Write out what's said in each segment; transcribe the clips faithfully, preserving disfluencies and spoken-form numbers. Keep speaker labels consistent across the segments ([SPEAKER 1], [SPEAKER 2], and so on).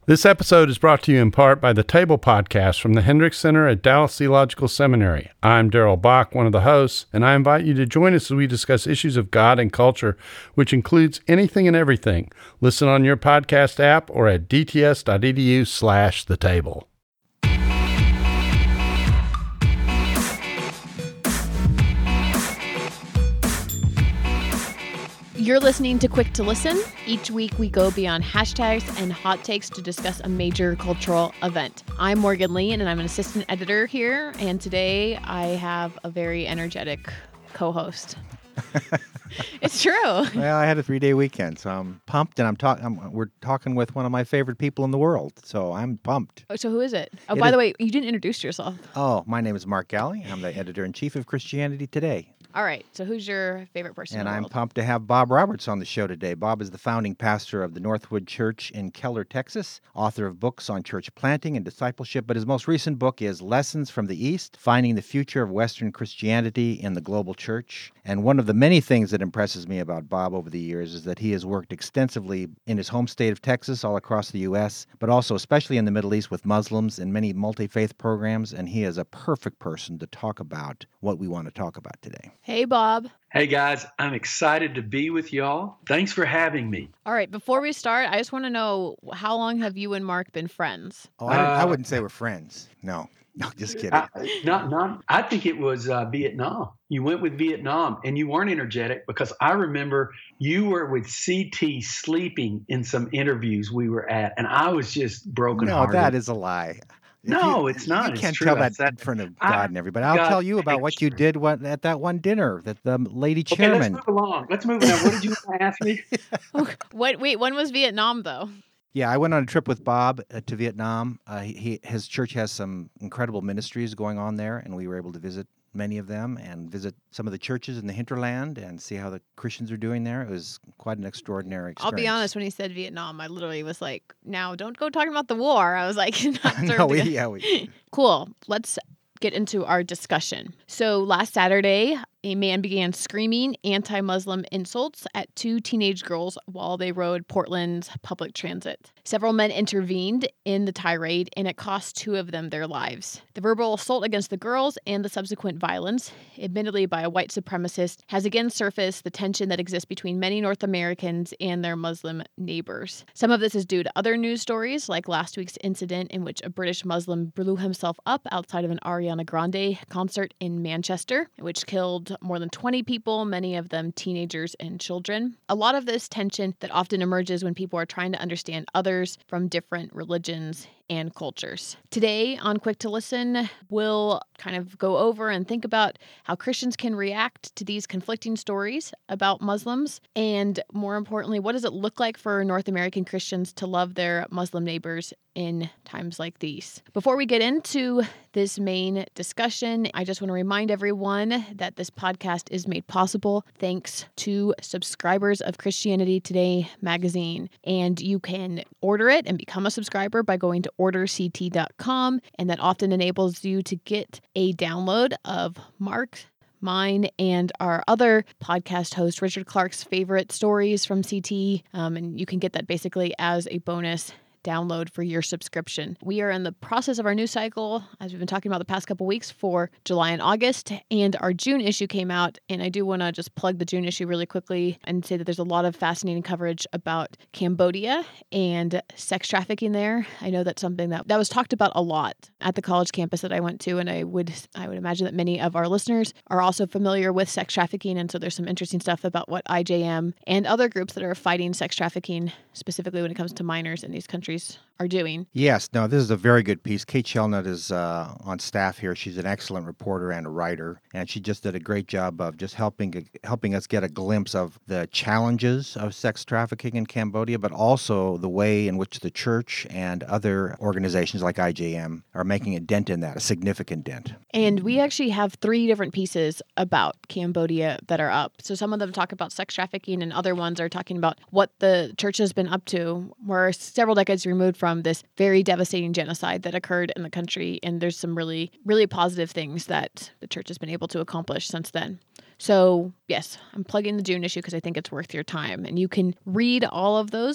[SPEAKER 1] This episode is brought to you in part by the Table Podcast from the Hendricks Center at Dallas Theological Seminary. I'm Darrell Bach, one of the hosts, and I invite you to join us as we discuss issues of God and culture, which includes anything and everything. Listen on your podcast app or at dts.edu slash the table.
[SPEAKER 2] You're listening to Quick to Listen. Each week we go beyond hashtags and hot takes to discuss a major cultural event. I'm Morgan Lee, and I'm an assistant editor here, and today I have a very energetic co-host. It's true.
[SPEAKER 3] Well, I had a three-day weekend, so I'm pumped, and I'm talking. We're talking with one of my favorite people in the world, so I'm pumped.
[SPEAKER 2] Oh, so who is it? Oh,
[SPEAKER 3] It
[SPEAKER 2] by
[SPEAKER 3] is-
[SPEAKER 2] the way, you didn't introduce yourself.
[SPEAKER 3] Oh, my name is Mark Galley. I'm the editor-in-chief of Christianity Today.
[SPEAKER 2] All right, so who's your favorite person
[SPEAKER 3] And
[SPEAKER 2] in the
[SPEAKER 3] I'm
[SPEAKER 2] world?
[SPEAKER 3] pumped to have Bob Roberts on the show today. Bob is the founding pastor of the Northwood Church in Keller, Texas, author of books on church planting and discipleship, but his most recent book is Lessons from the East, Finding the Future of Western Christianity in the Global Church. And one of the many things that impresses me about Bob over the years is that he has worked extensively in his home state of Texas, all across the U S, but also especially in the Middle East with Muslims in many multi-faith programs, and he is a perfect person to talk about what we want to talk about today.
[SPEAKER 2] Hey, Bob.
[SPEAKER 4] Hey guys, I'm excited to be with y'all. Thanks for having me.
[SPEAKER 2] All right, before we start, I just want to know, how long have you and Mark been friends?
[SPEAKER 3] Oh, I, don't- I
[SPEAKER 4] Uh,
[SPEAKER 3] wouldn't say we're friends. No, no, just kidding.
[SPEAKER 4] I, not, not. I think it was uh, Vietnam. You went with Vietnam, and you weren't energetic because I remember you were with C T sleeping in some interviews we were at, and I was just broken
[SPEAKER 3] No,
[SPEAKER 4] hearted.
[SPEAKER 3] that is a lie. If
[SPEAKER 4] No, it's not.
[SPEAKER 3] You
[SPEAKER 4] It's
[SPEAKER 3] can't
[SPEAKER 4] true.
[SPEAKER 3] tell
[SPEAKER 4] I
[SPEAKER 3] that
[SPEAKER 4] said-
[SPEAKER 3] in front of
[SPEAKER 4] I
[SPEAKER 3] God and everybody. I'll
[SPEAKER 4] got
[SPEAKER 3] tell you about what you
[SPEAKER 4] extra.
[SPEAKER 3] did what, at that one dinner that the lady
[SPEAKER 4] Okay,
[SPEAKER 3] chairman.
[SPEAKER 4] let's move along. Let's move on. What did you want to ask me?
[SPEAKER 2] What? Wait, when was Vietnam, though?
[SPEAKER 3] Yeah, I went on a trip with Bob uh, to Vietnam. Uh, he, he- his church has some incredible ministries going on there, and we were able to visit many of them and visit some of the churches in the hinterland and see how the Christians are doing there. It was quite an extraordinary
[SPEAKER 2] I'll
[SPEAKER 3] experience.
[SPEAKER 2] be honest, when he said Vietnam, I literally was like, now don't go talking about the war. I was like, not
[SPEAKER 3] no,
[SPEAKER 2] served
[SPEAKER 3] we,
[SPEAKER 2] again.
[SPEAKER 3] yeah, we,
[SPEAKER 2] Cool. Let's get into our discussion. So last Saturday, a man began screaming anti-Muslim insults at two teenage girls while they rode Portland's public transit. Several men intervened in the tirade, and it cost two of them their lives. The verbal assault against the girls and the subsequent violence, admittedly by a white supremacist, has again surfaced the tension that exists between many North Americans and their Muslim neighbors. Some of this is due to other news stories, like last week's incident in which a British Muslim blew himself up outside of an Ariana Grande concert in Manchester, which killed more than twenty people, many of them teenagers and children. A lot of this tension that often emerges when people are trying to understand others from different religions and cultures. Today on Quick to Listen, we'll kind of go over and think about how Christians can react to these conflicting stories about Muslims, and more importantly, what does it look like for North American Christians to love their Muslim neighbors in times like these. Before we get into this main discussion, I just want to remind everyone that this podcast is made possible thanks to subscribers of Christianity Today magazine. And you can order it and become a subscriber by going to order c t dot com, and that often enables you to get a download of Mark, mine, and our other podcast host, Richard Clark's favorite stories from C T. Um, and you can get that basically as a bonus download for your subscription. We are in the process of our news cycle, as we've been talking about the past couple weeks, for July and August, and our June issue came out, and I do want to just plug the June issue really quickly and say that there's a lot of fascinating coverage about Cambodia and sex trafficking there. I know that's something that, that was talked about a lot at the college campus that I went to, and I would I would imagine that many of our listeners are also familiar with sex trafficking, and so there's some interesting stuff about what I J M and other groups that are fighting sex trafficking, specifically when it comes to minors in these countries, are doing.
[SPEAKER 3] Yes, no, this is a very good piece. Kate Shelnut is uh, on staff here. She's an excellent reporter and a writer, and she just did a great job of just helping helping us get a glimpse of the challenges of sex trafficking in Cambodia, but also the way in which the church and other organizations like I J M are making a dent in that, a significant dent.
[SPEAKER 2] And we actually have three different pieces about Cambodia that are up. So some of them talk about sex trafficking, and other ones are talking about what the church has been up to. We're several decades removed from this very devastating genocide that occurred in the country, and there's some really, really positive things that the church has been able to accomplish since then. So yes, I'm plugging the June issue because I think it's worth your time, and you can read all of those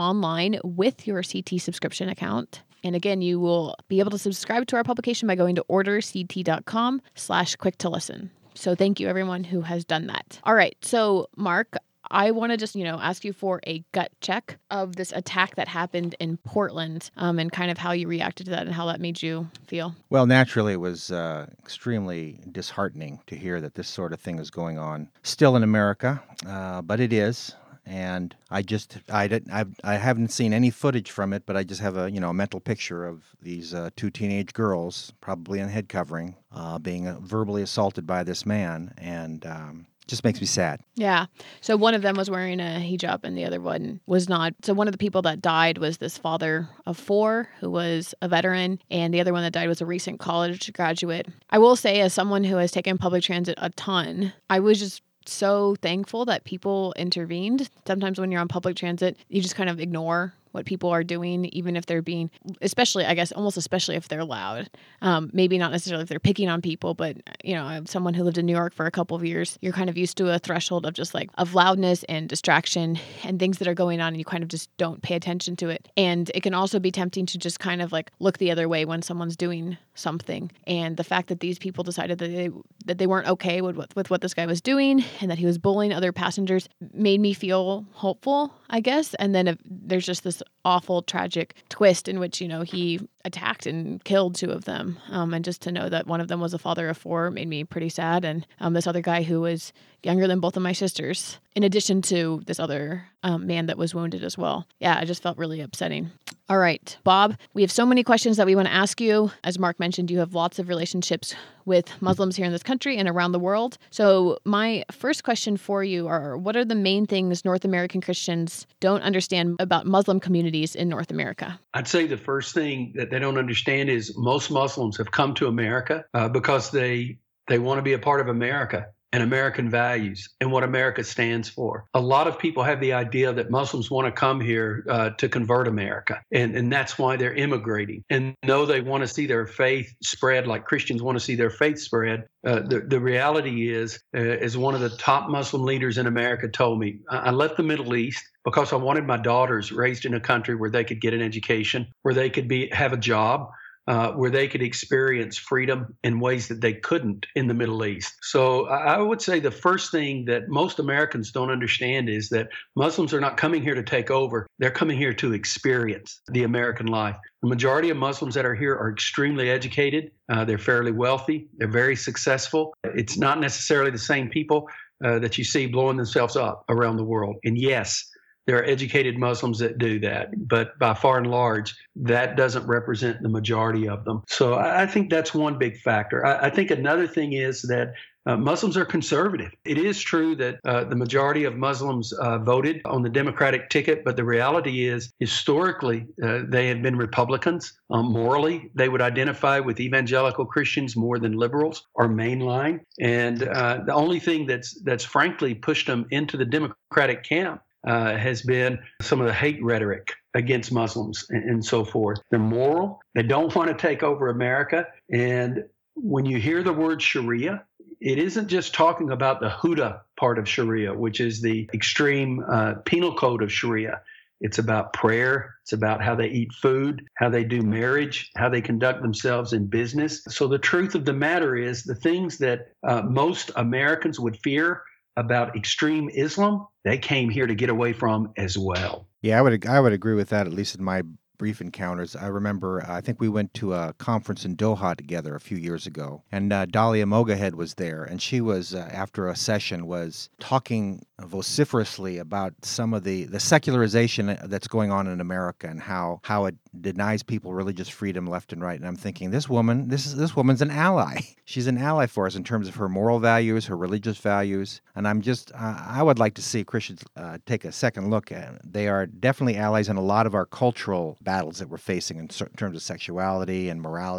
[SPEAKER 2] online with your C T subscription account. And again, you will be able to subscribe to our publication by going to orderct.com slash quick to listen. So thank you everyone who has done that. All right. So Mark, I want to just, you know, ask you for a gut check of this attack that happened in Portland um, and kind of how you reacted to that and how that made you feel.
[SPEAKER 3] Well, naturally, it was uh, extremely disheartening to hear that this sort of thing is going on still in America, uh, but it is. And I just, I didn't, I've, I haven't seen any footage from it, but I just have a, you know, a mental picture of these uh, two teenage girls, probably in head covering, uh, being uh, verbally assaulted by this man, and um, just makes me sad.
[SPEAKER 2] Yeah. So one of them was wearing a hijab and the other one was not. So one of the people that died was this father of four who was a veteran, and the other one that died was a recent college graduate. I will say, as someone who has taken public transit a ton, I was just so thankful that people intervened. Sometimes when you're on public transit, you just kind of ignore what people are doing, even if they're being, especially, I guess, almost especially if they're loud. Um, maybe not necessarily if they're picking on people, but, you know, I'm someone who lived in New York for a couple of years, you're kind of used to a threshold of just like, of loudness and distraction and things that are going on, and you kind of just don't pay attention to it. And it can also be tempting to just kind of like look the other way when someone's doing something. And the fact that these people decided that they that they weren't okay with, with, with what this guy was doing and that he was bullying other passengers made me feel hopeful, I guess. And then if, there's just this awful, tragic twist in which, you know, he attacked and killed two of them. Um, and just to know that one of them was a father of four made me pretty sad. And um, this other guy who was younger than both of my sisters, in addition to this other um, man that was wounded as well. Yeah, I just felt really upsetting. All right, Bob, we have so many questions that we want to ask you. As Mark mentioned, you have lots of relationships with Muslims here in this country and around the world. So my first question for you are, what are the main things North American Christians don't understand about Muslim communities in North America?
[SPEAKER 4] I'd say the first thing that they don't understand is most Muslims have come to America uh, because they they want to be a part of America and American values and what America stands for. A lot of people have the idea that Muslims want to come here uh, to convert America, and, and that's why they're immigrating. And though they want to see their faith spread like Christians want to see their faith spread, uh, the, the reality is, uh, as one of the top Muslim leaders in America told me, I, I left the Middle East because I wanted my daughters raised in a country where they could get an education, where they could be have a job, Uh, where they could experience freedom in ways that they couldn't in the Middle East. So I would say the first thing that most Americans don't understand is that Muslims are not coming here to take over. They're coming here to experience the American life. The majority of Muslims that are here are extremely educated. Uh, they're fairly wealthy. They're very successful. It's not necessarily the same people uh, that you see blowing themselves up around the world. And yes, there are educated Muslims that do that, but by far and large, that doesn't represent the majority of them. So I think that's one big factor. I, I think another thing is that uh, Muslims are conservative. It is true that uh, the majority of Muslims uh, voted on the Democratic ticket, but the reality is historically uh, they have been Republicans. Um, morally, they would identify with evangelical Christians more than liberals or mainline. And uh, the only thing that's that's frankly pushed them into the Democratic camp Uh, has been some of the hate rhetoric against Muslims and, and so forth. They're moral. They don't want to take over America. And when you hear the word Sharia, it isn't just talking about the Huda part of Sharia, which is the extreme uh, penal code of Sharia. It's about prayer. It's about how they eat food, how they do marriage, how they conduct themselves in business. So the truth of the matter is the things that uh, most Americans would fear about extreme Islam, they came here to get away from as well.
[SPEAKER 3] Yeah, I would I would agree with that, at least in my brief encounters. I remember, uh, I think we went to a conference in Doha together a few years ago, and uh, Dahlia Mogahed was there, and she was, uh, after a session, was talking vociferously about some of the, the secularization that's going on in America and how, how it denies people religious freedom left and right. And I'm thinking, this woman, this is this woman's an ally. She's an ally for us in terms of her moral values, her religious values. And I'm just, uh, I would like to see Christians uh, take a second look at it. They are definitely allies in a lot of our cultural battles that we're facing in certain terms of sexuality and morality.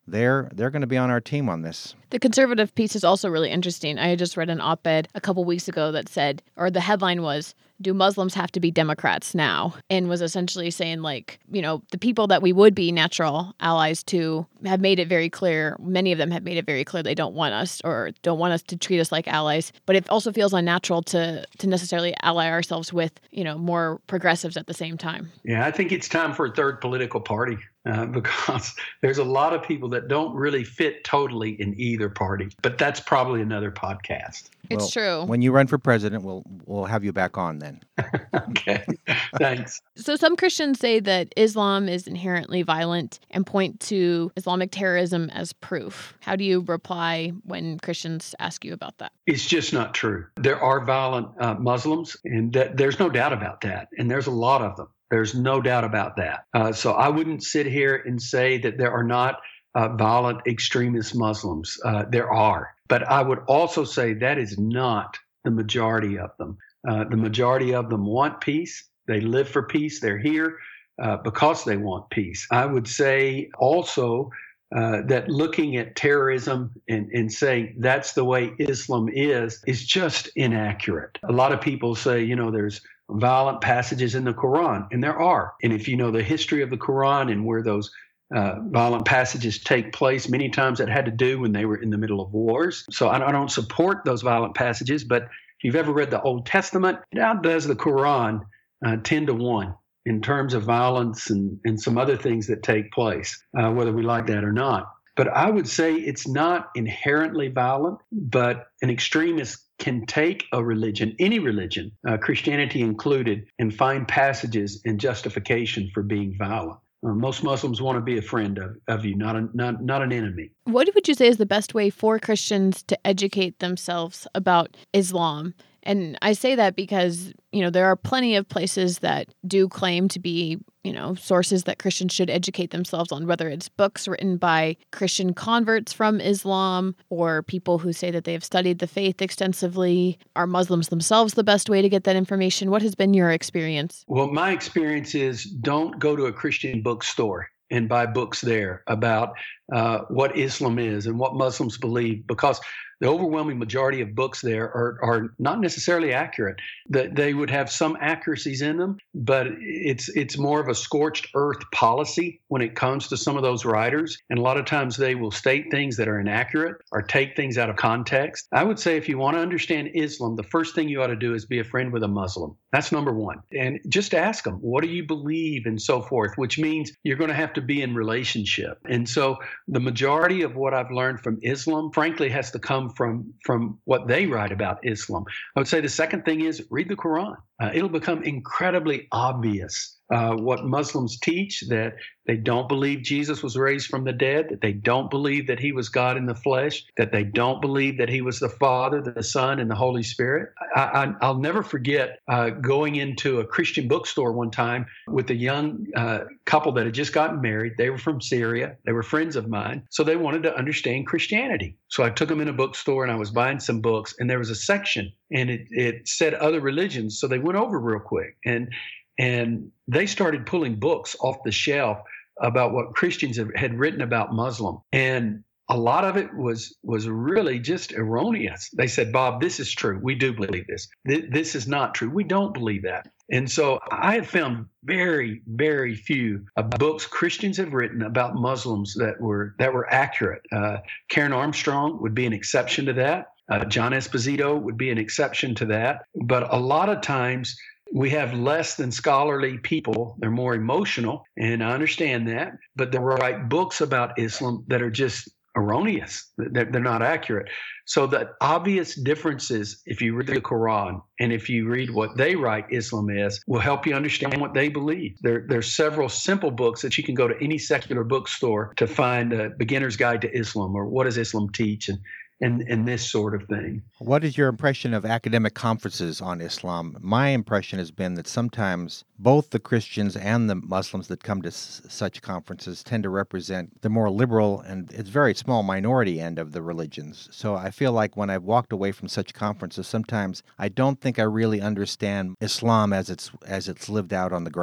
[SPEAKER 3] they're they're going to be on our team on this.
[SPEAKER 2] The conservative piece is also really interesting. I just read an op-ed a couple weeks ago that said, or the headline was, "Do Muslims have to be Democrats now?" And was essentially saying, like, you know, the people that we would be natural allies to have made it very clear, many of them have made it very clear they don't want us or don't want us to treat us like allies. But it also feels unnatural to to necessarily ally ourselves with, you know, more progressives at the same time.
[SPEAKER 4] Yeah, I think it's time for a third political party uh, because there's a lot of people that don't really fit totally in either party. But that's probably another podcast.
[SPEAKER 2] It's
[SPEAKER 3] Well,
[SPEAKER 2] true.
[SPEAKER 3] When you run for president, we'll we'll have you back on then.
[SPEAKER 4] Okay, thanks.
[SPEAKER 2] So some Christians say that Islam is inherently violent and point to Islamic terrorism as proof. How do you reply when Christians ask you about that?
[SPEAKER 4] It's just not true. There are violent uh, Muslims, and that, there's no doubt about that. And there's a lot of them. There's no doubt about that. Uh, so I wouldn't sit here and say that there are not uh, violent extremist Muslims. Uh, there are. But I would also say that is not the majority of them. Uh, the majority of them want peace. They live for peace. They're here uh, because they want peace. I would say also uh, that looking at terrorism and, and saying that's the way Islam is, is just inaccurate. A lot of people say, you know, there's violent passages in the Quran, and there are. And if you know the history of the Quran and where those Uh, violent passages take place, many times it had to do when they were in the middle of wars. So I, I don't support those violent passages, but if you've ever read the Old Testament, it outdoes the Quran uh, ten to one in terms of violence and, and some other things that take place, uh, whether we like that or not. But I would say it's not inherently violent, but an extremist can take a religion, any religion, uh, Christianity included, and find passages and justification for being violent. Uh, most Muslims want to be a friend of, of you, not, a, not not an enemy.
[SPEAKER 2] What would you say is the best way for Christians to educate themselves about Islam? And I say that because, you know, there are plenty of places that do claim to be, you know, sources that Christians should educate themselves on, whether it's books written by Christian converts from Islam or people who say that they have studied the faith extensively. Are Muslims themselves the best way to get that information? What has been your experience?
[SPEAKER 4] Well, my experience is don't go to a Christian bookstore and buy books there about uh, what Islam is and what Muslims believe, because the overwhelming majority of books there are, are not necessarily accurate. That they would have some accuracies in them, but it's it's more of a scorched earth policy when it comes to some of those writers. And a lot of times they will state things that are inaccurate or take things out of context. I would say if you want to understand Islam, the first thing you ought to do is be a friend with a Muslim. That's number one. And just ask them, what do you believe and so forth, which means you're going to have to be in relationship. And so the majority of what I've learned from Islam, frankly, has to come from from what they write about Islam. I would say the second thing is read the Quran. Uh, it'll become incredibly obvious uh, what Muslims teach, that they don't believe Jesus was raised from the dead, that they don't believe that he was God in the flesh, that they don't believe that he was the Father, the Son, and the Holy Spirit. I, I, I'll never forget uh, going into a Christian bookstore one time with a young uh, couple that had just gotten married. They were from Syria. They were friends of mine. So they wanted to understand Christianity. So I took them in a bookstore and I was buying some books, and there was a section and it, it said other religions. So they went over real quick and and they started pulling books off the shelf about what Christians have, had written about Muslim. And a lot of it was was really just erroneous. They said, Bob, this is true. We do believe this. Th- this is not true. We don't believe that. And so I have found very, very few uh, books Christians have written about Muslims that were that were accurate. Uh, Karen Armstrong would be an exception to that. Uh, John Esposito would be an exception to that. But a lot of times we have less than scholarly people. They're more emotional, and I understand that. But they write books about Islam that are just erroneous. They're, they're not accurate. So the obvious differences, if you read the Quran and if you read what they write Islam is, will help you understand what they believe. There, there's several simple books that you can go to any secular bookstore to find a beginner's guide to Islam, or what does Islam teach, and And, and this sort of thing.
[SPEAKER 3] What is your impression of academic conferences on Islam? My impression has been that sometimes both the Christians and the Muslims that come to s- such conferences tend to represent the more liberal and it's very small minority end of the religions. So I feel like when I've walked away from such conferences, sometimes I don't think I really understand Islam as it's as it's lived out on the ground.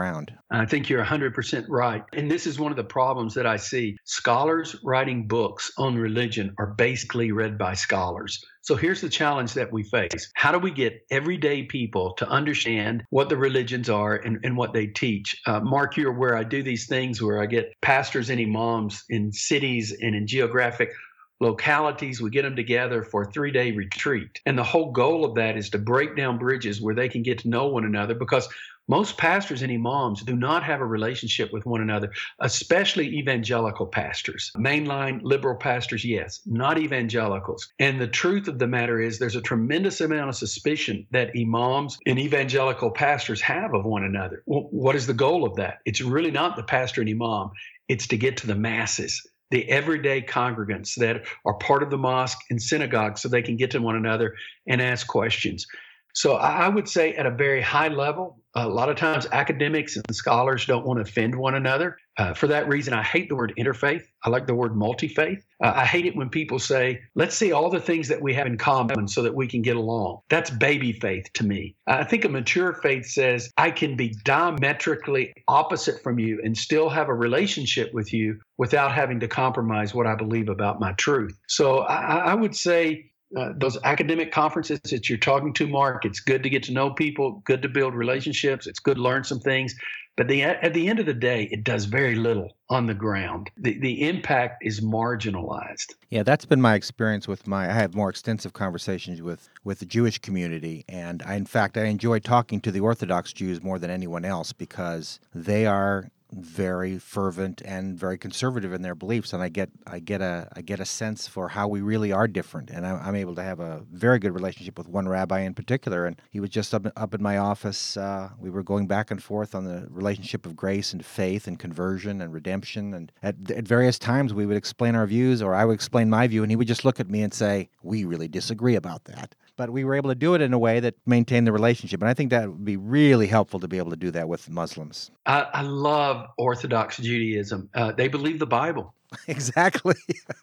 [SPEAKER 4] I think you're one hundred percent right. And this is one of the problems that I see. Scholars writing books on religion are basically read by scholars. So here's the challenge that we face. How do we get everyday people to understand what the religions are and, and what they teach? Uh, Mark, you're where I do these things where I get pastors and imams in cities and in geographic localities. We get them together for a three-day retreat. And the whole goal of that is to break down bridges where they can get to know one another, because most pastors and imams do not have a relationship with one another, especially evangelical pastors. Mainline liberal pastors, yes, not evangelicals. And the truth of the matter is there's a tremendous amount of suspicion that imams and evangelical pastors have of one another. Well, what is the goal of that? It's really not the pastor and imam. It's to get to the masses, the everyday congregants that are part of the mosque and synagogue, so they can get to one another and ask questions. So I would say at a very high level, a lot of times academics and scholars don't want to offend one another. Uh, for that reason, I hate the word interfaith. I like the word multi-faith. Uh, I hate it when people say, let's see all the things that we have in common so that we can get along. That's baby faith to me. I think a mature faith says, I can be diametrically opposite from you and still have a relationship with you without having to compromise what I believe about my truth. So I, I would say, Uh, those academic conferences that you're talking to, Mark, it's good to get to know people, good to build relationships. It's good to learn some things. But the, at the end of the day, it does very little on the ground. The, the impact is marginalized.
[SPEAKER 3] Yeah, that's been my experience with my, I have more extensive conversations with, with the Jewish community. And I, in fact, I enjoy talking to the Orthodox Jews more than anyone else, because they are very fervent and very conservative in their beliefs, and I get I get a I get a sense for how we really are different, and I, I'm able to have a very good relationship with one rabbi in particular, and he was just up up in my office. Uh, we were going back and forth on the relationship of grace and faith and conversion and redemption, and at, at various times we would explain our views, or I would explain my view, and he would just look at me and say, "We really disagree about that." But we were able to do it in a way that maintained the relationship. And I think that would be really helpful to be able to do that with Muslims.
[SPEAKER 4] I, I love Orthodox Judaism. Uh, they believe the Bible.
[SPEAKER 3] Exactly.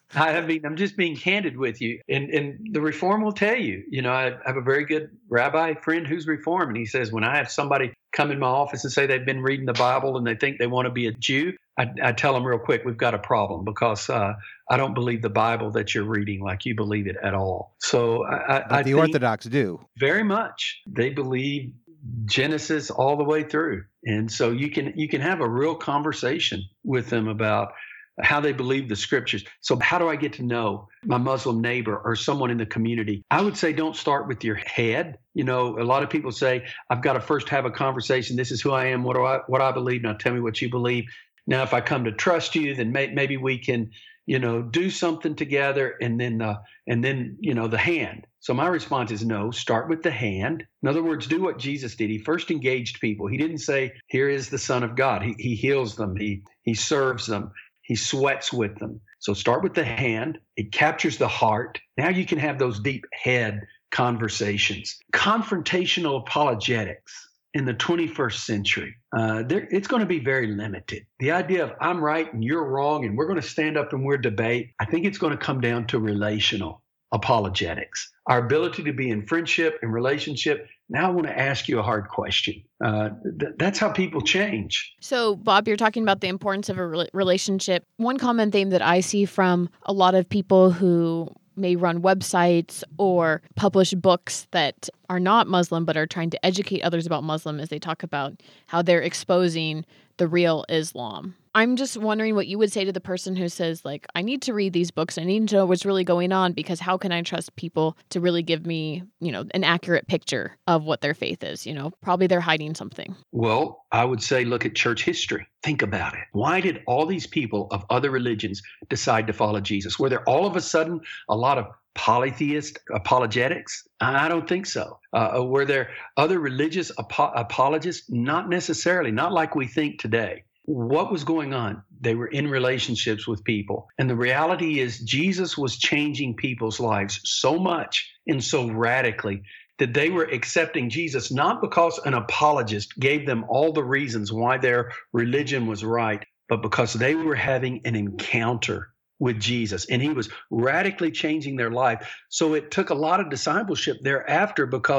[SPEAKER 4] I mean, I'm just being candid with you. And, and the Reform will tell you, you know, I have a very good rabbi friend who's Reform. And he says, when I have somebody come in my office and say they've been reading the Bible and they think they want to be a Jew, I, I tell them real quick, we've got a problem, because uh, I don't believe the Bible that you're reading like you believe it at all. So I,
[SPEAKER 3] but
[SPEAKER 4] I
[SPEAKER 3] the
[SPEAKER 4] think
[SPEAKER 3] Orthodox do.
[SPEAKER 4] Very much. They believe Genesis all the way through. And so you can you can have a real conversation with them about how they believe the scriptures. So how do I get to know my Muslim neighbor or someone in the community? I would say don't start with your head. You know, a lot of people say, I've got to first have a conversation. This is who I am. What do I what I believe? Now tell me what you believe. Now, if I come to trust you, then may, maybe we can, you know, do something together, and then, uh, and then, you know, the hand. So my response is no, start with the hand. In other words, do what Jesus did. He first engaged people. He didn't say, here is the Son of God. He, he heals them. He, he serves them. He sweats with them. So start with the hand. It captures the heart. Now you can have those deep head conversations. Confrontational apologetics in the twenty-first century, uh, there, it's going to be very limited. The idea of I'm right and you're wrong and we're going to stand up and we're debate, I think it's going to come down to relational apologetics, our ability to be in friendship and relationship. Now I want to ask you a hard question. Uh, th- that's how people change.
[SPEAKER 2] So, Bob, you're talking about the importance of a re- relationship. One common theme that I see from a lot of people who may run websites or publish books that are not Muslim but are trying to educate others about Muslim is they talk about how they're exposing the real Islam. I'm just wondering what you would say to the person who says, like, I need to read these books. I need to know what's really going on, because how can I trust people to really give me, you know, an accurate picture of what their faith is? You know, probably they're hiding something.
[SPEAKER 4] Well, I would say look at church history. Think about it. Why did all these people of other religions decide to follow Jesus? Were there all of a sudden a lot of polytheist apologetics? I don't think so. Uh, were there other religious apo- apologists? Not necessarily, not like we think today. What was going on? They were in relationships with people. And the reality is Jesus was changing people's lives so much and so radically that they were accepting Jesus, not because an apologist gave them all the reasons why their religion was right, but because they were having an encounter with Jesus, and he was radically changing their life. So it took a lot of discipleship thereafter, because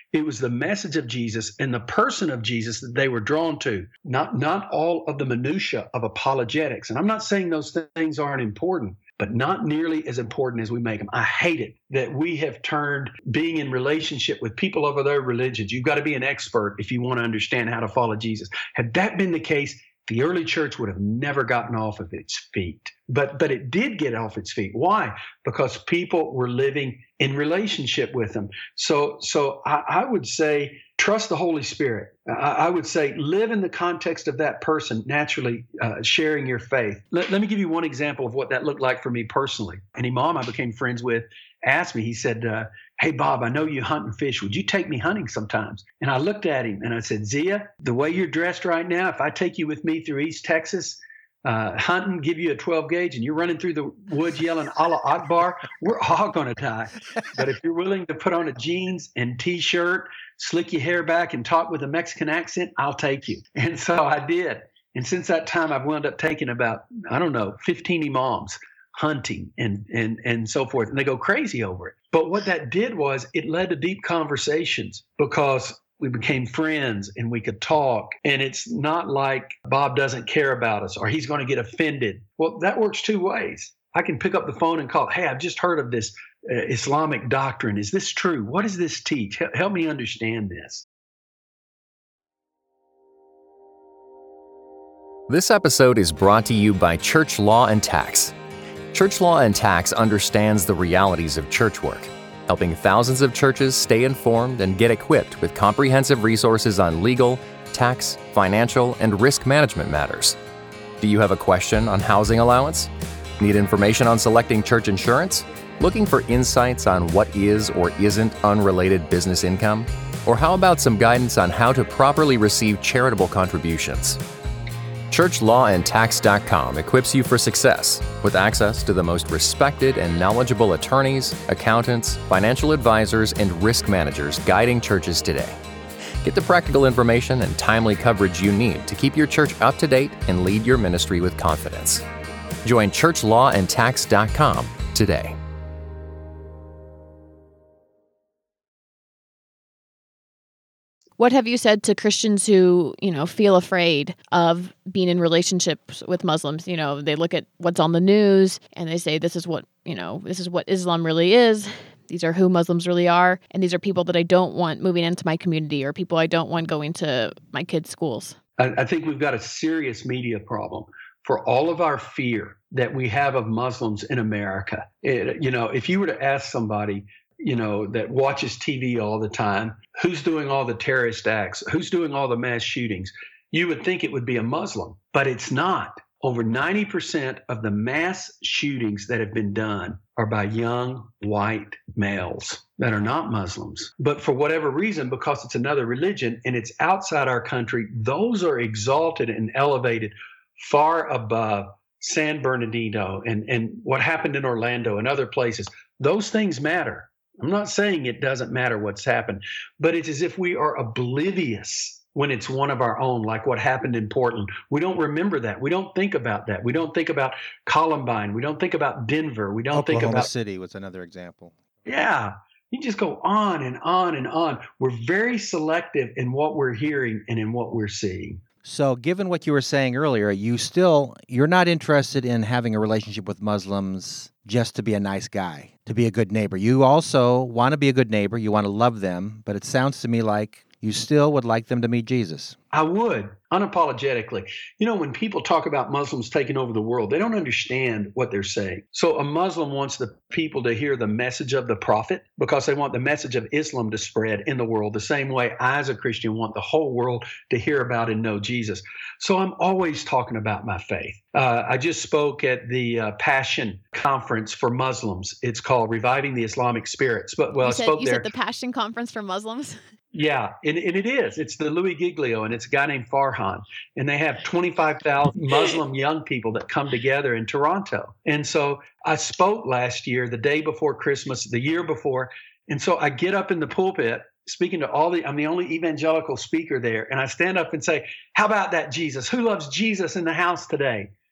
[SPEAKER 4] It was the message of Jesus and the person of Jesus that they were drawn to, not, not all of the minutia of apologetics. And I'm not saying those th- things aren't important, but not nearly as important as we make them. I hate it that we have turned being in relationship with people of other religions. You've got to be an expert if you want to understand how to follow Jesus. Had that been the case, the early church would have never gotten off of its feet. But but it did get off its feet. Why? Because people were living in relationship with them. So so I, I would say trust the Holy Spirit. I, I would say live in the context of that person, naturally uh, sharing your faith. Let, let me give you one example of what that looked like for me personally. An imam I became friends with asked me, he said, uh, hey, Bob, I know you hunt and fish. Would you take me hunting sometimes? And I looked at him and I said, Zia, the way you're dressed right now, if I take you with me through East Texas, uh, hunting, give you a twelve gauge, and you're running through the woods yelling Allah Akbar, we're all going to die. But if you're willing to put on a jeans and T-shirt, slick your hair back, and talk with a Mexican accent, I'll take you. And so I did. And since that time, I've wound up taking about, I don't know, fifteen imams hunting and and and so forth, and they go crazy over it. But what that did was it led to deep conversations because we became friends and we could talk. And it's not like Bob doesn't care about us or he's going to get offended. Well, that works two ways. I can pick up the phone and call, hey, I've just heard of this uh, Islamic doctrine. Is this true? What does this teach? H- help me understand this.
[SPEAKER 5] This episode is brought to you by Church Law and Tax. Church Law and Tax understands the realities of church work, helping thousands of churches stay informed and get equipped with comprehensive resources on legal, tax, financial, and risk management matters. Do you have a question on housing allowance? Need information on selecting church insurance? Looking for insights on what is or isn't unrelated business income? Or how about some guidance on how to properly receive charitable contributions? Church Law and Tax dot com equips you for success with access to the most respected and knowledgeable attorneys, accountants, financial advisors, and risk managers guiding churches today. Get the practical information and timely coverage you need to keep your church up to date and lead your ministry with confidence. Join Church Law and Tax dot com today.
[SPEAKER 2] What have you said to Christians who, you know, feel afraid of being in relationships with Muslims? You know, they look at what's on the news and they say, this is what, you know, this is what Islam really is. These are who Muslims really are. And these are people that I don't want moving into my community or people I don't want going to my kids' schools.
[SPEAKER 4] I, I think we've got a serious media problem. For all of our fear that we have of Muslims in America, it, you know, if you were to ask somebody, you know, that watches T V all the time, who's doing all the terrorist acts, who's doing all the mass shootings, you would think it would be a Muslim, but it's not. Over ninety percent of the mass shootings that have been done are by young white males that are not Muslims. But for whatever reason, because it's another religion and it's outside our country, those are exalted and elevated far above San Bernardino and, and what happened in Orlando and other places. Those things matter. I'm not saying it doesn't matter what's happened, but it's as if we are oblivious when it's one of our own, like what happened in Portland. We don't remember that. We don't think about that. We don't think about Columbine. We don't think about Denver. We don't
[SPEAKER 3] Oklahoma
[SPEAKER 4] think about
[SPEAKER 3] City was another example.
[SPEAKER 4] Yeah. You just go on and on and on. We're very selective in what we're hearing and in what we're seeing.
[SPEAKER 3] So given what you were saying earlier, you still, you're not interested in having a relationship with Muslims just to be a nice guy, to be a good neighbor. You also want to be a good neighbor. You want to love them. But it sounds to me like you still would like them to meet Jesus.
[SPEAKER 4] I would, unapologetically. You know, when people talk about Muslims taking over the world, they don't understand what they're saying. So a Muslim wants the people to hear the message of the prophet because they want the message of Islam to spread in the world the same way I, as a Christian, want the whole world to hear about and know Jesus. So I'm always talking about my faith. Uh, I just spoke at the uh, Passion Conference for Muslims. It's called Reviving the Islamic Spirits. But well,
[SPEAKER 2] you
[SPEAKER 4] I
[SPEAKER 2] said,
[SPEAKER 4] spoke
[SPEAKER 2] you
[SPEAKER 4] there.
[SPEAKER 2] said the Passion Conference for Muslims?
[SPEAKER 4] Yeah, and, and it is. It's the Louis Giglio, and it's a guy named Farhan. And they have twenty-five thousand Muslim young people that come together in Toronto. And so I spoke last year, the day before Christmas, the year before. And so I get up in the pulpit, speaking to all the, I'm the only evangelical speaker there. And I stand up and say, how about that Jesus? Who loves Jesus in the house today?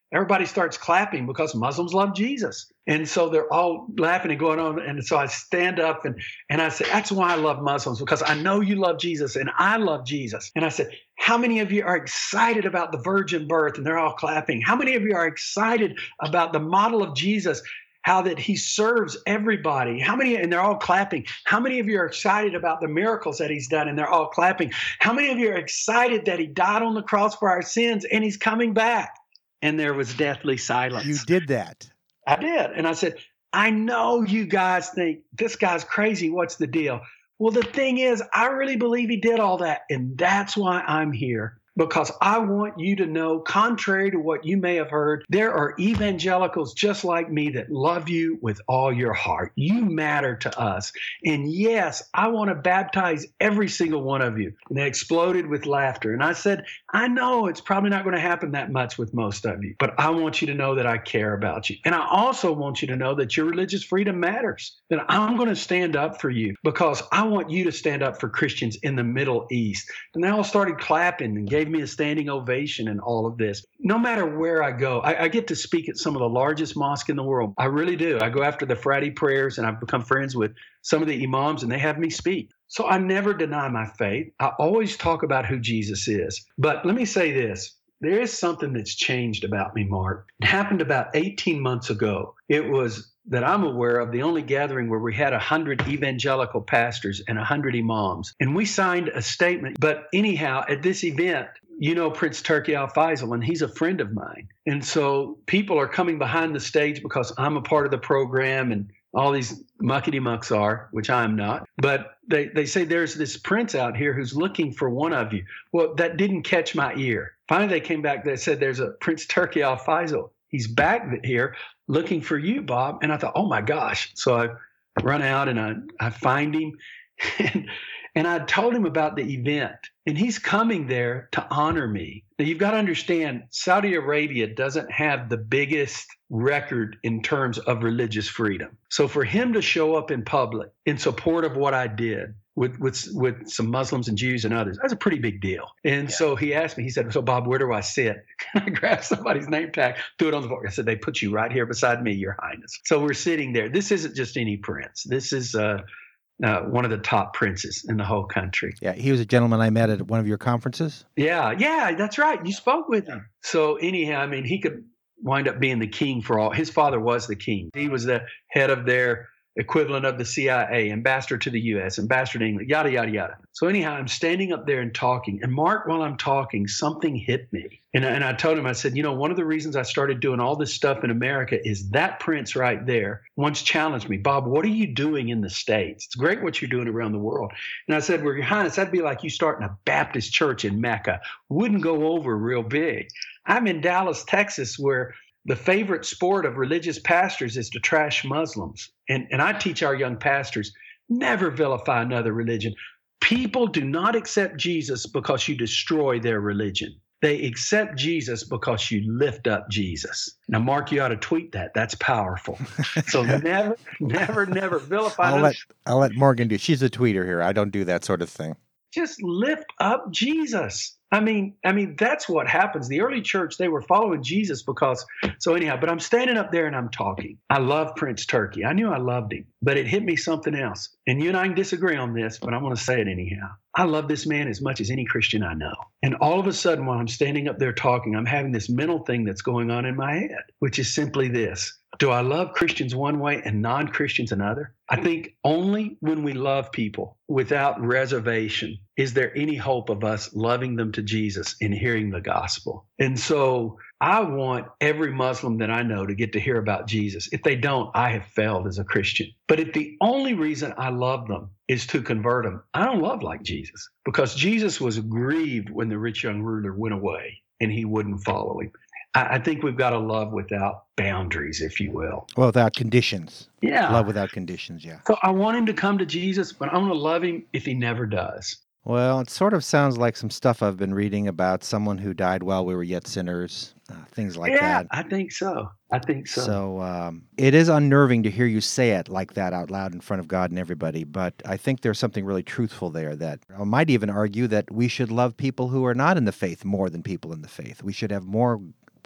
[SPEAKER 4] everybody starts clapping because Muslims love Jesus. And so they're all laughing and going on. And so I stand up and, and I said, that's why I love Muslims, because I know you love Jesus and I love Jesus. And I said, how many of you are excited about the virgin birth? And they're all clapping. How many of you are excited about the model of Jesus, how that he serves everybody? How many, and they're all clapping. How many of you are excited about the miracles that he's done? And they're all clapping. How many of you are excited that he died on the cross for our sins and he's coming back? And there was deathly silence.
[SPEAKER 3] You did that.
[SPEAKER 4] I did. And I said, I know you guys think this guy's crazy. What's the deal? Well, the thing is, I really believe he did all that. And that's why I'm here. Because I want you to know, contrary to what you may have heard, there are evangelicals just like me that love you with all your heart. You matter to us. And yes, I want to baptize every single one of you. And they exploded with laughter. And I said, I know it's probably not going to happen that much with most of you, but I want you to know that I care about you. And I also want you to know that your religious freedom matters, that I'm going to stand up for you because I want you to stand up for Christians in the Middle East. And they all started clapping and gave me a standing ovation and all of this. No matter where I go, I, I get to speak at some of the largest mosques in the world. I really do. I go after the Friday prayers and I've become friends with some of the imams and they have me speak. So I never deny my faith. I always talk about who Jesus is. But let me say this. There is something that's changed about me, Mark. It happened about eighteen months ago. It was that I'm aware of the only gathering where we had one hundred evangelical pastors and one hundred imams. And we signed a statement. But anyhow, at this event, you know Prince Turki Al-Faisal, and he's a friend of mine. And so people are coming behind the stage because I'm a part of the program and all these muckety-mucks are, which I'm not. But they, they say there's this prince out here who's looking for one of you. Well, that didn't catch my ear. Finally, they came back. They said there's a Prince Turki Al-Faisal. He's back here looking for you, Bob. And I thought, oh, my gosh. So I run out and I, I find him. And, and I told him about the event. And he's coming there to honor me. Now, you've got to understand, Saudi Arabia doesn't have the biggest record in terms of religious freedom. So for him to show up in public in support of what I did with with, with some Muslims and Jews and others, that's a pretty big deal. And yeah. So he asked me, he said, so Bob, where do I sit? And I grabbed somebody's name tag, threw it on the floor. I said, they put you right here beside me, Your Highness. So we're sitting there. This isn't just any prince. This is uh, uh, one of the top princes in the whole country.
[SPEAKER 3] Yeah, he was a gentleman I met at one of your conferences.
[SPEAKER 4] Yeah, yeah, that's right. You spoke with him. So anyhow, I mean, he could wind up being the king for all. His father was the king. He was the head of their equivalent of the C I A, ambassador to the U S, ambassador to England, yada, yada, yada. So anyhow, I'm standing up there and talking. And Mark, while I'm talking, something hit me. And, and I told him, I said, you know, one of the reasons I started doing all this stuff in America is that prince right there once challenged me. Bob, what are you doing in the States? It's great what you're doing around the world. And I said, well, Your Highness, that'd be like you starting a Baptist church in Mecca. Wouldn't go over real big. I'm in Dallas, Texas, where the favorite sport of religious pastors is to trash Muslims. And, and I teach our young pastors, never vilify another religion. People do not accept Jesus because you destroy their religion. They accept Jesus because you lift up Jesus. Now, Mark, you ought to tweet that. That's powerful. So never, never, never vilify.
[SPEAKER 3] I'll let, I'll let Morgan do. She's a tweeter here. I don't do that sort of thing.
[SPEAKER 4] Just lift up Jesus. I mean, I mean, that's what happens. The early church, they were following Jesus because, so anyhow, but I'm standing up there and I'm talking. I love Prince Turki. I knew I loved him, but it hit me something else. And you and I can disagree on this, but I want to say it anyhow. I love this man as much as any Christian I know. And all of a sudden, while I'm standing up there talking, I'm having this mental thing that's going on in my head, which is simply this. Do I love Christians one way and non-Christians another? I think only when we love people without reservation is there any hope of us loving them to Jesus and hearing the gospel. And so I want every Muslim that I know to get to hear about Jesus. If they don't, I have failed as a Christian. But if the only reason I love them is to convert them, I don't love like Jesus, because Jesus was grieved when the rich young ruler went away and he wouldn't follow him. I think we've got to love without boundaries, if you will.
[SPEAKER 3] Well, without conditions.
[SPEAKER 4] Yeah.
[SPEAKER 3] Love without conditions, yeah.
[SPEAKER 4] So I want him to come to Jesus, but I'm going to love him if he never does.
[SPEAKER 3] Well, it sort of sounds like some stuff I've been reading about someone who died while we were yet sinners, uh, things like
[SPEAKER 4] yeah,
[SPEAKER 3] that.
[SPEAKER 4] I think so. I think so.
[SPEAKER 3] So um, it is unnerving to hear you say it like that out loud in front of God and everybody, but I think there's something really truthful there that I might even argue that we should love people who are not in the faith more than people in the faith. We should have more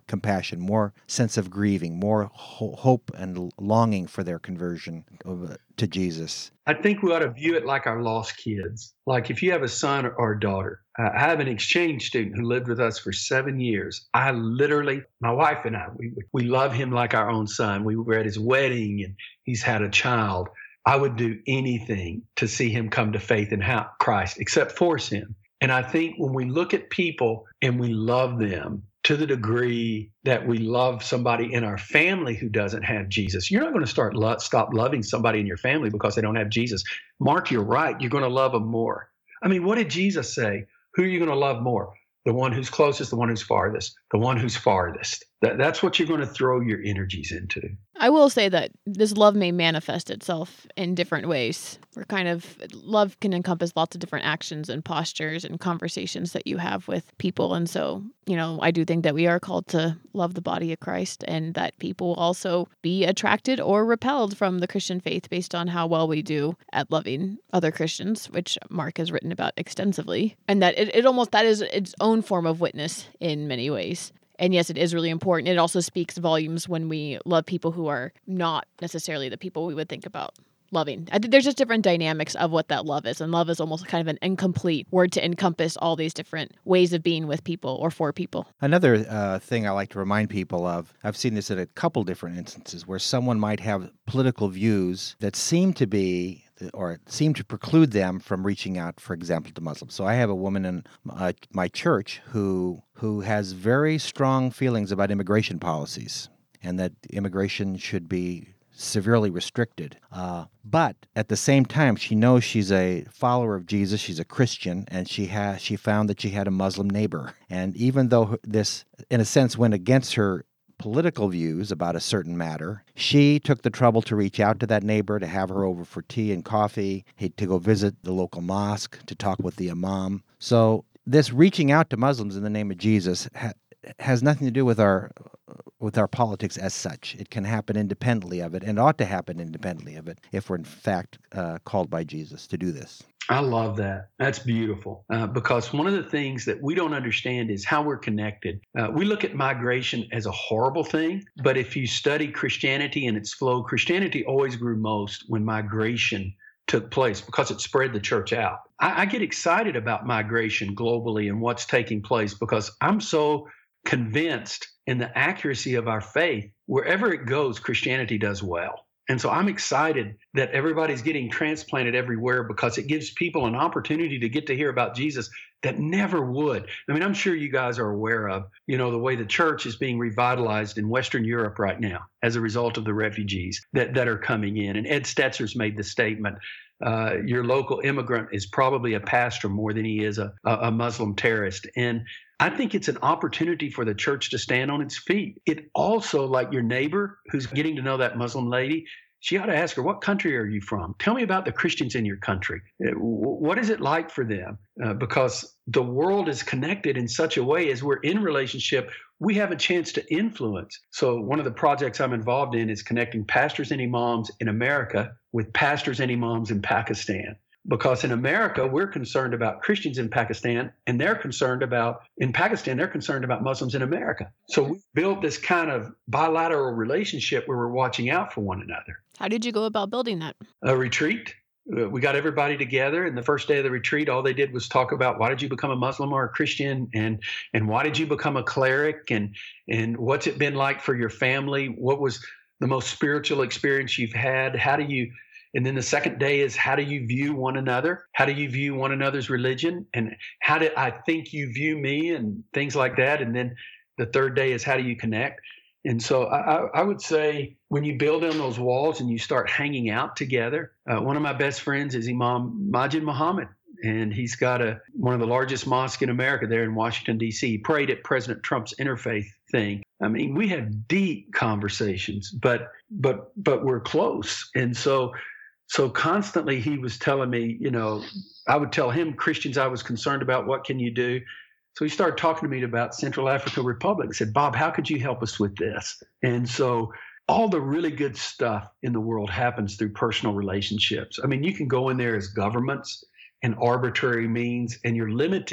[SPEAKER 3] compassion, more sense of grieving, more ho- hope and longing for their conversion uh, to Jesus.
[SPEAKER 4] I think we ought to view it like our lost kids. Like if you have a son or a daughter. Uh, I have an exchange student who lived with us for seven years. I literally, my wife and I, we, we love him like our own son. We were at his wedding and he's had a child. I would do anything to see him come to faith in Christ, except force him. And I think when we look at people and we love them to the degree that we love somebody in our family who doesn't have Jesus, you're not going to start lo- stop loving somebody in your family because they don't have Jesus. Mark, you're right. You're going to love them more. I mean, what did Jesus say? Who are you going to love more? The one who's closest, the one who's farthest, the one who's farthest. That, that's what you're going to throw your energies into.
[SPEAKER 2] I will say that this love may manifest itself in different ways. We're kind of, love can encompass lots of different actions and postures and conversations that you have with people. And so, you know, I do think that we are called to love the body of Christ, and that people will also be attracted or repelled from the Christian faith based on how well we do at loving other Christians, which Mark has written about extensively. And that it, it almost, that is its own form of witness in many ways. And yes, it is really important. It also speaks volumes when we love people who are not necessarily the people we would think about loving. I think there's just different dynamics of what that love is. And love is almost kind of an incomplete word to encompass all these different ways of being with people or for people.
[SPEAKER 3] Another uh, thing I like to remind people of, I've seen this at a couple different instances where someone might have political views that seem to be or seem to preclude them from reaching out, for example, to Muslims. So I have a woman in uh, my church who who has very strong feelings about immigration policies and that immigration should be severely restricted. Uh, but at the same time, she knows she's a follower of Jesus. She's a Christian, and she has she found that she had a Muslim neighbor. And even though this, in a sense, went against her political views about a certain matter, she took the trouble to reach out to that neighbor, to have her over for tea and coffee, to go visit the local mosque, to talk with the imam. So this reaching out to Muslims in the name of Jesus ha- has nothing to do with our with our politics as such. It can happen independently of it, and ought to happen independently of it, if we're in fact uh, called by Jesus to do this.
[SPEAKER 4] I love that. That's beautiful. Uh, because one of the things that we don't understand is how we're connected. Uh, we look at migration as a horrible thing, but if you study Christianity and its flow, Christianity always grew most when migration took place because it spread the church out. I, I get excited about migration globally and what's taking place because I'm so convinced in the accuracy of our faith. Wherever it goes, Christianity does well. And so I'm excited that everybody's getting transplanted everywhere because it gives people an opportunity to get to hear about Jesus that never would. I mean, I'm sure you guys are aware of, you know, the way the church is being revitalized in Western Europe right now as a result of the refugees that, that are coming in. And Ed Stetzer's made the statement, uh, your local immigrant is probably a pastor more than he is a, a Muslim terrorist. And I think it's an opportunity for the church to stand on its feet. It also, like your neighbor who's getting to know that Muslim lady, she ought to ask her, what country are you from? Tell me about the Christians in your country. What is it like for them? Uh, because the world is connected in such a way as we're in relationship, we have a chance to influence. So one of the projects I'm involved in is connecting pastors and imams in America with pastors and imams in Pakistan. Because in America, we're concerned about Christians in Pakistan, and they're concerned about, in Pakistan, they're concerned about Muslims in America. So we built this kind of bilateral relationship where we're watching out for one another.
[SPEAKER 2] How did you go about building that?
[SPEAKER 4] A retreat. We got everybody together, and the first day of the retreat, all they did was talk about why did you become a Muslim or a Christian, and and why did you become a cleric, and and what's it been like for your family? What was the most spiritual experience you've had? How do you... And then the second day is how do you view one another? How do you view one another's religion? And how do I think you view me and things like that? And then the third day is how do you connect? And so I, I would say when you build on those walls and you start hanging out together, uh, one of my best friends is Imam Majid Muhammad. And he's got a one of the largest mosques in America there in Washington, D C He prayed at President Trump's interfaith thing. I mean, we have deep conversations, but but but we're close. And so So constantly he was telling me, you know, I would tell him Christians I was concerned about, what can you do? So he started talking to me about Central African Republic. He said, Bob, how could you help us with this? And so all the really good stuff in the world happens through personal relationships. I mean, you can go in there as governments and arbitrary means, and you're limited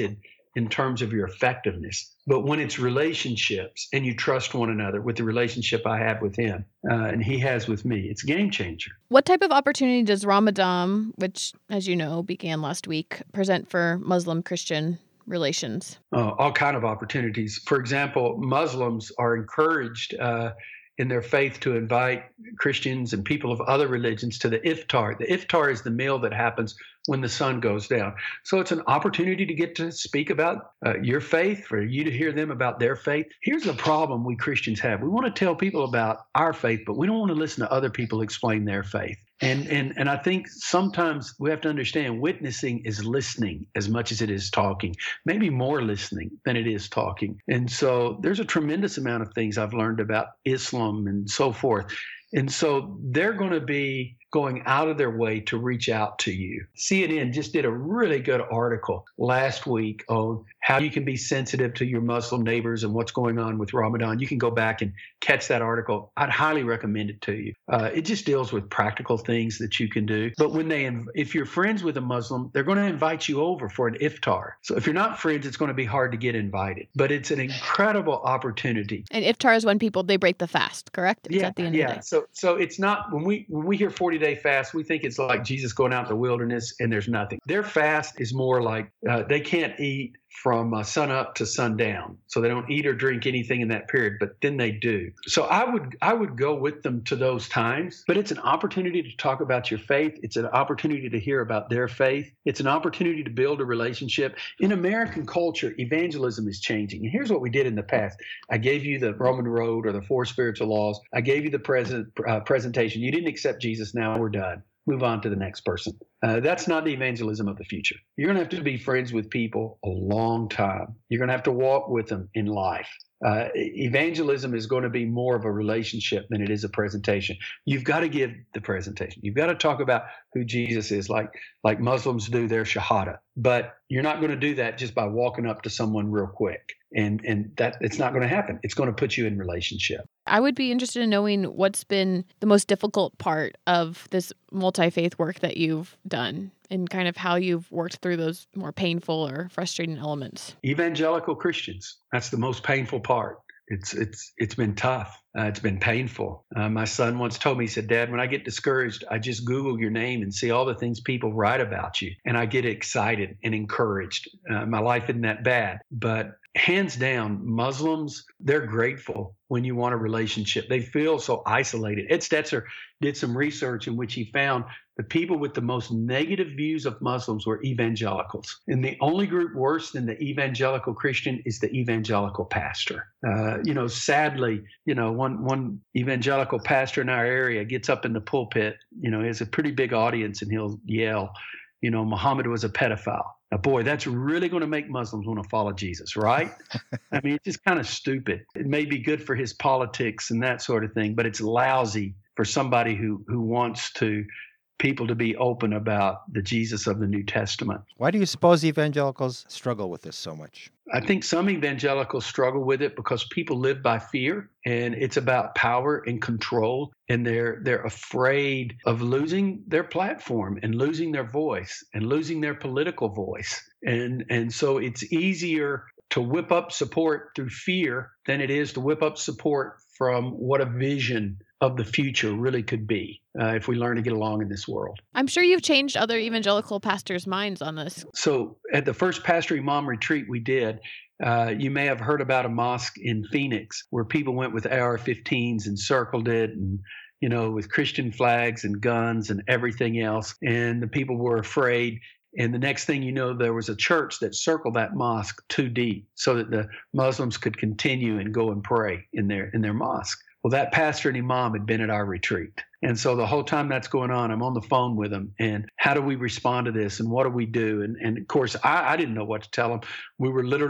[SPEAKER 4] in terms of your effectiveness. But when it's relationships and you trust one another with the relationship I have with him uh, and he has with me, it's a game changer.
[SPEAKER 2] What type of opportunity does Ramadan, which, as you know, began last week, present for Muslim-Christian relations?
[SPEAKER 4] Uh, all kind of opportunities. For example, Muslims are encouraged uh, in their faith to invite Christians and people of other religions to the iftar. The iftar is the meal that happens when the sun goes down. So it's an opportunity to get to speak about uh, your faith, for you to hear them about their faith. Here's the problem we Christians have. We want to tell people about our faith, but we don't want to listen to other people explain their faith. And and and I think sometimes we have to understand witnessing is listening as much as it is talking, maybe more listening than it is talking. And so there's a tremendous amount of things I've learned about Islam and so forth. And so they're going to be going out of their way to reach out to you. C N N just did a really good article last week on how you can be sensitive to your Muslim neighbors and what's going on with Ramadan. You can go back and catch that article. I'd highly recommend it to you. Uh, it just deals with practical things that you can do. But when they, if you're friends with a Muslim, they're going to invite you over for an iftar. So if you're not friends, it's going to be hard to get invited. But it's an incredible opportunity.
[SPEAKER 2] And iftar is when people, they break the fast, correct? It's
[SPEAKER 4] yeah,
[SPEAKER 2] at the end
[SPEAKER 4] yeah.
[SPEAKER 2] of the day.
[SPEAKER 4] So so it's not, when we when we hear forty-day fast, we think it's like Jesus going out in the wilderness and there's nothing. Their fast is more like uh, they can't eat from uh, sun up to sundown. So they don't eat or drink anything in that period, but then they do. So I would I would go with them to those times, but it's an opportunity to talk about your faith. It's an opportunity to hear about their faith. It's an opportunity to build a relationship. In American culture, evangelism is changing. And here's what we did in the past. I gave you the Roman road or the four spiritual laws. I gave you the present, uh, presentation. You didn't accept Jesus. Now we're done. Move on to the next person. Uh, that's not the evangelism of the future. You're going to have to be friends with people a long time. You're going to have to walk with them in life. Uh, evangelism is going to be more of a relationship than it is a presentation. You've got to give the presentation. You've got to talk about who Jesus is, like like Muslims do their shahada. But you're not going to do that just by walking up to someone real quick. And and that it's not going to happen. It's going to put you in relationship.
[SPEAKER 2] I would be interested in knowing what's been the most difficult part of this multi-faith work that you've done and kind of how you've worked through those more painful or frustrating elements.
[SPEAKER 4] Evangelical Christians, that's the most painful part. It's it's it's been tough. Uh, it's been painful. Uh, my son once told me, he said, Dad, when I get discouraged, I just Google your name and see all the things people write about you. And I get excited and encouraged. Uh, my life isn't that bad. But hands down, Muslims, they're grateful when you want a relationship. They feel so isolated. Ed Stetzer did some research in which he found the people with the most negative views of Muslims were evangelicals. And the only group worse than the evangelical Christian is the evangelical pastor. Uh, you know, sadly, you know, one one evangelical pastor in our area gets up in the pulpit, you know, he has a pretty big audience and he'll yell, you know, Muhammad was a pedophile. Now, boy, that's really going to make Muslims want to follow Jesus, right? I mean, it's just kind of stupid. It may be good for his politics and that sort of thing, but it's lousy for somebody who, who wants to people to be open about the Jesus of the New Testament.
[SPEAKER 3] Why do you suppose evangelicals struggle with this so much?
[SPEAKER 4] I think some evangelicals struggle with it because people live by fear, and it's about power and control, and they're they're afraid of losing their platform and losing their voice and losing their political voice. And and so it's easier to whip up support through fear than it is to whip up support from what a vision of the future really could be uh, if we learn to get along in this world.
[SPEAKER 2] I'm sure you've changed other evangelical pastors' minds on this.
[SPEAKER 4] So at the first Pastor Imam retreat we did, uh, you may have heard about a mosque in Phoenix where people went with A R fifteens and circled it and, you know, with Christian flags and guns and everything else. And the people were afraid. And the next thing you know, there was a church that circled that mosque too deep so that the Muslims could continue and go and pray in their in their mosque. Well, that pastor and imam had been at our retreat. And so the whole time that's going on, I'm on the phone with them. And how do we respond to this? And what do we do? And, and of course, I, I didn't know what to tell them. We were literally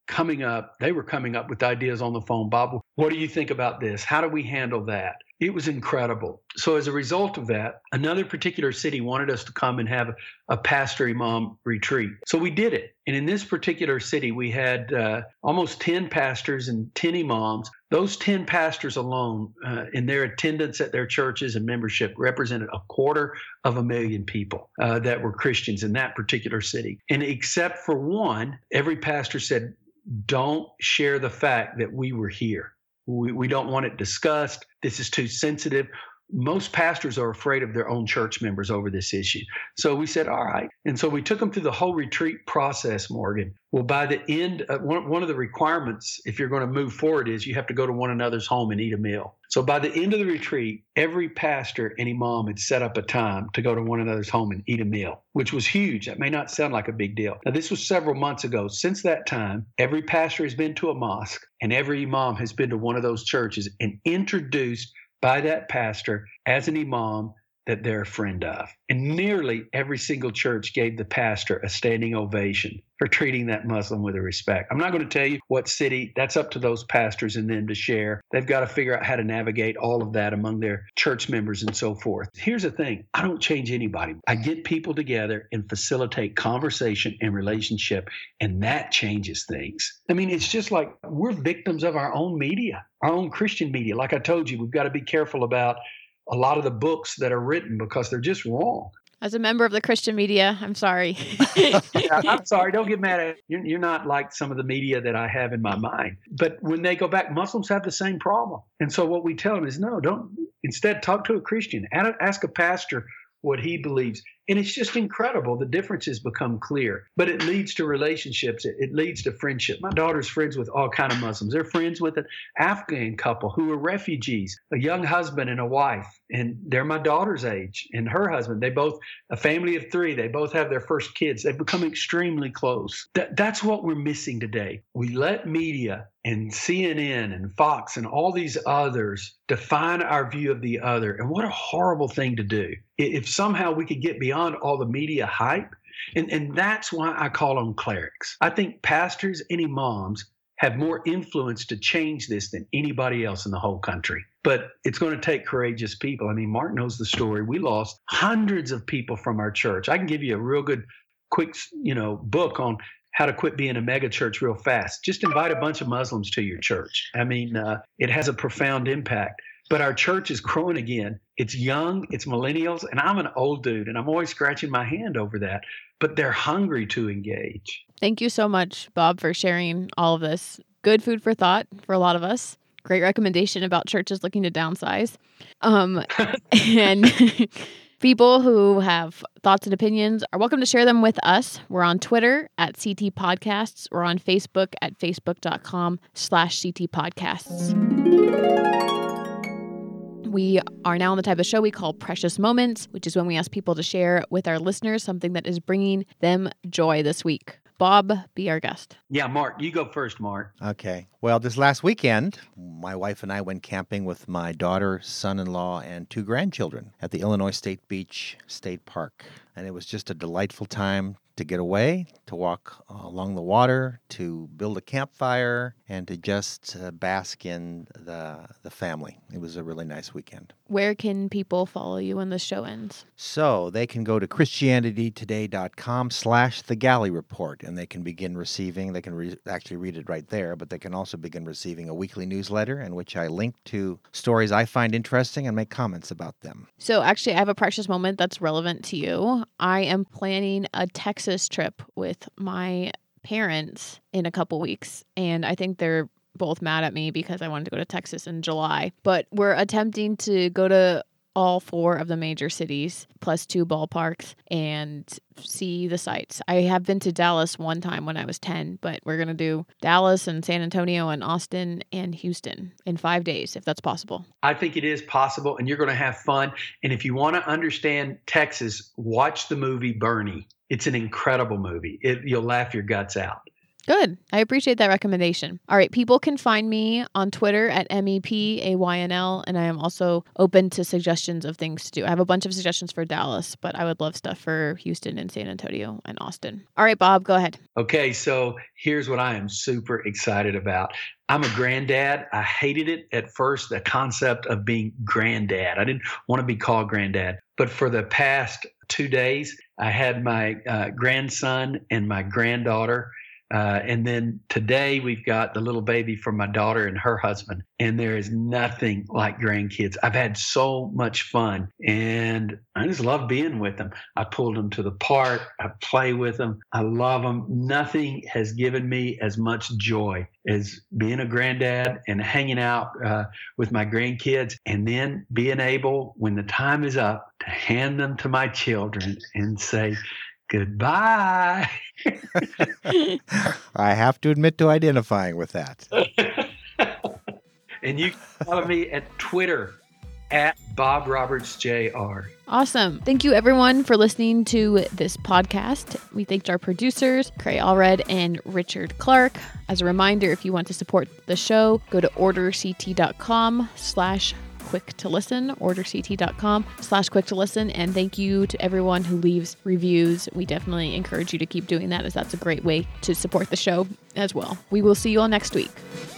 [SPEAKER 4] coming up, they were coming up with ideas on the phone. Bob, what do you think about this? How do we handle that? It was incredible. So as a result of that, another particular city wanted us to come and have a, a pastor imam retreat. So we did it. And in this particular city, we had uh, almost ten pastors and ten imams. Those ten pastors alone, uh, in their attendance at their churches and membership, represented a quarter of a million people uh, that were Christians in that particular city. And except for one, every pastor said, don't share the fact that we were here. We, we don't want it discussed. This is too sensitive. Most pastors are afraid of their own church members over this issue. So we said, all right. And so we took them through the whole retreat process, Morgan. Well, by the end, uh, one, one of the requirements, if you're going to move forward, is you have to go to one another's home and eat a meal. So by the end of the retreat, every pastor and imam had set up a time to go to one another's home and eat a meal, which was huge. That may not sound like a big deal. Now, this was several months ago. Since that time, every pastor has been to a mosque and every imam has been to one of those churches and introduced by that pastor as an imam that they're a friend of. And nearly every single church gave the pastor a standing ovation for treating that Muslim with respect. I'm not going to tell you what city. That's up to those pastors and them to share. They've got to figure out how to navigate all of that among their church members and so forth. Here's the thing. I don't change anybody. I get people together and facilitate conversation and relationship, and that changes things. I mean, it's just like we're victims of our own media, our own Christian media. Like I told you, we've got to be careful about a lot of the books that are written because they're just wrong.
[SPEAKER 2] As a member of the Christian media, I'm sorry.
[SPEAKER 4] I'm sorry. Don't get mad at it. You're, you're not like some of the media that I have in my mind. But when they go back, Muslims have the same problem. And so what we tell them is, no, don't. Instead, talk to a Christian. Ask a pastor what he believes. And it's just incredible. The differences become clear, but it leads to relationships. It, it leads to friendship. My daughter's friends with all kinds of Muslims. They're friends with an Afghan couple who are refugees, a young husband and a wife, and they're my daughter's age and her husband. They both, a family of three, they both have their first kids. They've become extremely close. That, that's what we're missing today. We let media and C N N and Fox and all these others define our view of the other. And what a horrible thing to do. If somehow we could get beyond all the media hype, and, and that's why I call them clerics. I think pastors and imams have more influence to change this than anybody else in the whole country. But it's going to take courageous people. I mean, Mark knows the story. We lost hundreds of people from our church. I can give you a real good, quick, you know, book on how to quit being a mega church real fast. Just invite a bunch of Muslims to your church. I mean, uh, it has a profound impact. But our church is growing again. It's young, it's millennials, and I'm an old dude, and I'm always scratching my hand over that. But they're hungry to engage.
[SPEAKER 2] Thank you so much, Bob, for sharing all of this. Good food for thought for a lot of us. Great recommendation about churches looking to downsize. Um, and people who have thoughts and opinions are welcome to share them with us. We're on Twitter at C T Podcasts. We're on Facebook at facebook.com slash CT Podcasts. We are now on the type of show we call Precious Moments, which is when we ask people to share with our listeners something that is bringing them joy this week. Bob, be our guest.
[SPEAKER 4] Yeah, Mark, you go first, Mark.
[SPEAKER 3] Okay. Well, this last weekend, my wife and I went camping with my daughter, son-in-law, and two grandchildren at the Illinois State Beach State Park. And it was just a delightful time to get away, to walk uh, along the water, to build a campfire, and to just uh, bask in the the family. It was a really nice weekend.
[SPEAKER 2] Where can people follow you when the show ends?
[SPEAKER 3] So they can go to christianitytoday.com slash the Galley Report, and they can begin receiving, they can re- actually read it right there, but they can also begin receiving a weekly newsletter in which I link to stories I find interesting and make comments about them.
[SPEAKER 2] So actually, I have a precious moment that's relevant to you. I am planning a Texas trip with my parents in a couple weeks, and I think they're both mad at me because I wanted to go to Texas in July. But we're attempting to go to all four of the major cities, plus two ballparks, and see the sights. I have been to Dallas one time when I was ten, but we're going to do Dallas and San Antonio and Austin and Houston in five days, if that's possible.
[SPEAKER 4] I think it is possible, and you're going to have fun. And if you want to understand Texas, watch the movie Bernie. It's an incredible movie. It, you'll laugh your guts out.
[SPEAKER 2] Good. I appreciate that recommendation. All right. People can find me on Twitter at M E P A Y N L, and I am also open to suggestions of things to do. I have a bunch of suggestions for Dallas, but I would love stuff for Houston and San Antonio and Austin. All right, Bob, go ahead.
[SPEAKER 4] Okay. So here's what I am super excited about. I'm a granddad. I hated it at first, the concept of being granddad. I didn't want to be called granddad. But for the past two days, I had my uh, grandson and my granddaughter. Uh, and then today we've got the little baby from my daughter and her husband. And there is nothing like grandkids. I've had so much fun and I just love being with them. I pulled them to the park. I play with them. I love them. Nothing has given me as much joy as being a granddad and hanging out uh, with my grandkids, and then being able, when the time is up, to hand them to my children and say, goodbye.
[SPEAKER 3] I have to admit to identifying with that.
[SPEAKER 4] And you can follow me at Twitter at Bob Roberts J R.
[SPEAKER 2] Awesome. Thank you, everyone, for listening to this podcast. We thanked our producers, Cray Allred and Richard Clark. As a reminder, if you want to support the show, go to orderct.com slash quick to listen, orderct.com slash quick to listen. And thank you to everyone who leaves reviews. We definitely encourage you to keep doing that, as that's a great way to support the show as well. We will see you all next week.